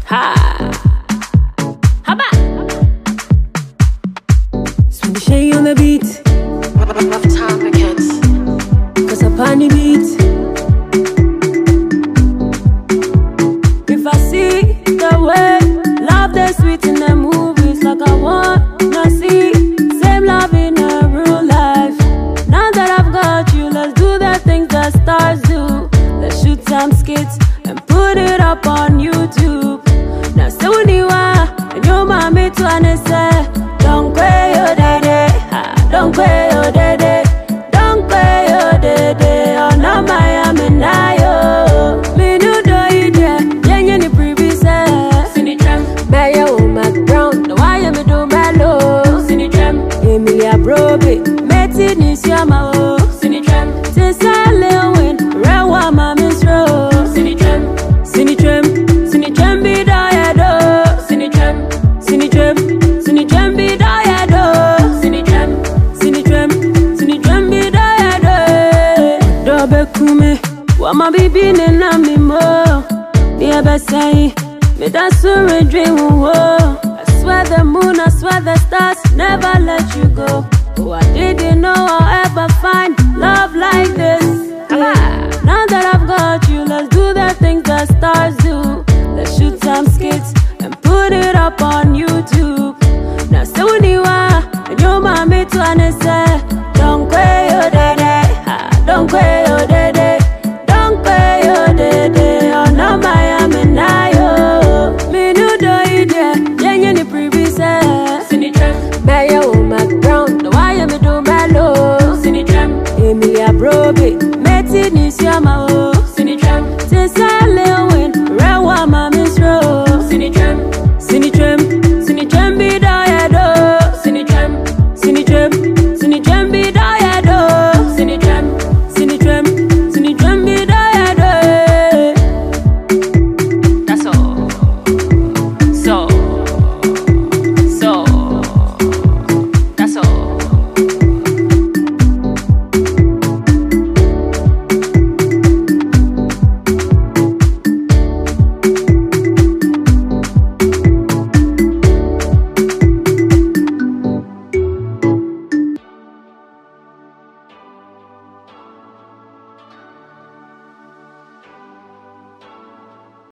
Ha! Haba! Swing Shay on the beat. Rough time against. Cause up on the beat. If I see the way love that's sweet in the movies, like I wanna see same love in a real life. Now that I've got you, let's do the things that stars do. Let's shoot some skits and put it up on YouTube. Now so when you are and your mommy to say, don't cry your daddy, don't cry your daddy, don't cry your daddy. Oh no, Miami now yo. Me no do it yeah, yeah ni previous. Sini tram, buy your Mac Brown. No why you me do mellow. Sini tram, Emilia Brobe, Betty Nisiama o. Sini tram, Tessa Lewin, Rewa Mami's Row. Sini tram, Sini tram, Sini tram be diado. Sini tram, Sini tram, Sini tram be diado. Sini tram, Sini tram, Sini tram be diado. Dobe kume, wama bibi nena mi mo. Dear Besai, me that's a dream wo. I swear the moon, I swear the stars never let you go. Oh, I didn't know I'll ever find love like this. Yeah. Now that I've got you, let's do the things that stars do. Let's shoot some skits and put it up on YouTube.